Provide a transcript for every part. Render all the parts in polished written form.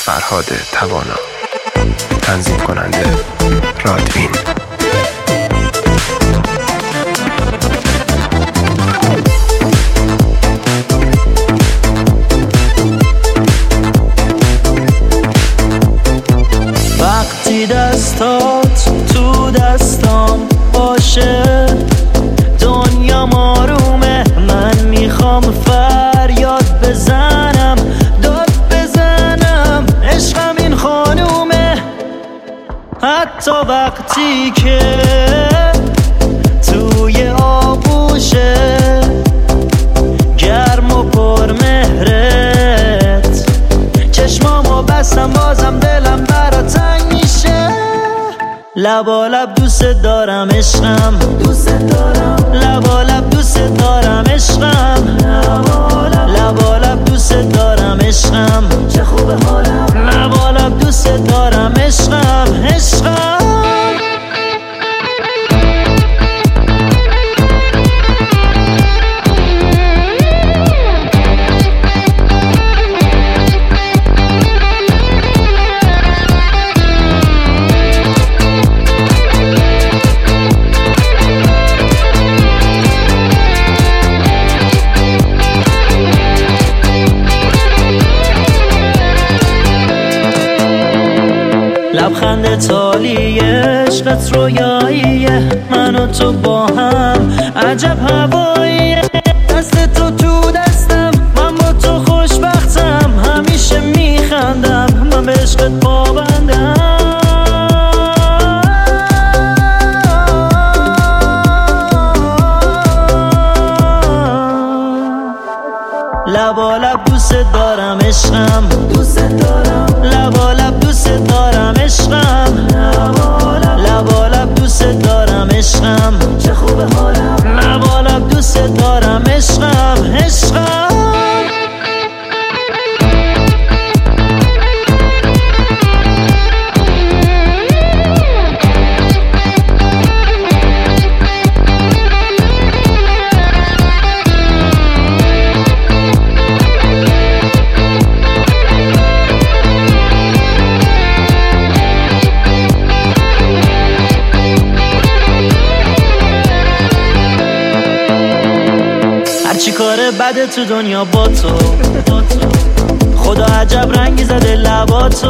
فرهاد توانا. تنظیم کننده رادوین. وقتی دستات تو دستام باشه دنیا آرومه، من میخوام فریاد بزنم، داد بزنم، عشقم این خانومه. حتی وقتی که توی آغوشه گرم و پرمهرت، چشمامو بستم بازم دلم برات تنگ میشه. لبالب دوست دارم عشقم، دوست دارم لبالب دوست دارم عشقم، لبالب دوست دارم عشقم، چه خوبه حالم، لبالب دوست دارم عشقم، عشقم. لبخند تالی عشقت رویاییه، من و تو با هم عجب هواییه. دست تو دستم، من با تو خوشبختم، همیشه میخندم، من به عشقت پابندم. لبالب دوست دارم عشقم، دوست دارم لبالب دوست دارم عشقم، لبالب دوست دارم عشقم، چه خوبه حالم، لبالب دوست دارم عشقم، عشقم. چی کاره بده تو دنیا با تو، خدا عجب رنگی زده لباتو،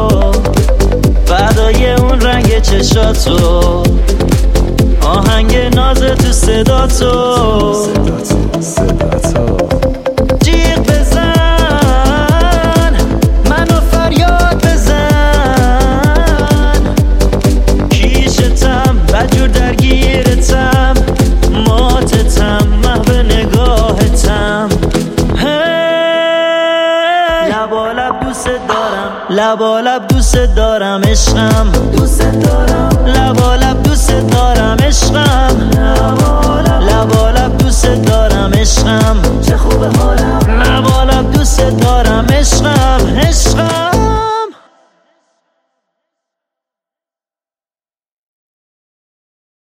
فدای اون رنگ چشاتو، آهنگ ناز تو صداتو، جیغ بزن منو فریاد بزن، کیشتم بدجور درگیرتم، ماتتم محو نگاهتم. لبالب دوست دارم، لبالب دوست دارم عشقم، دوست دارم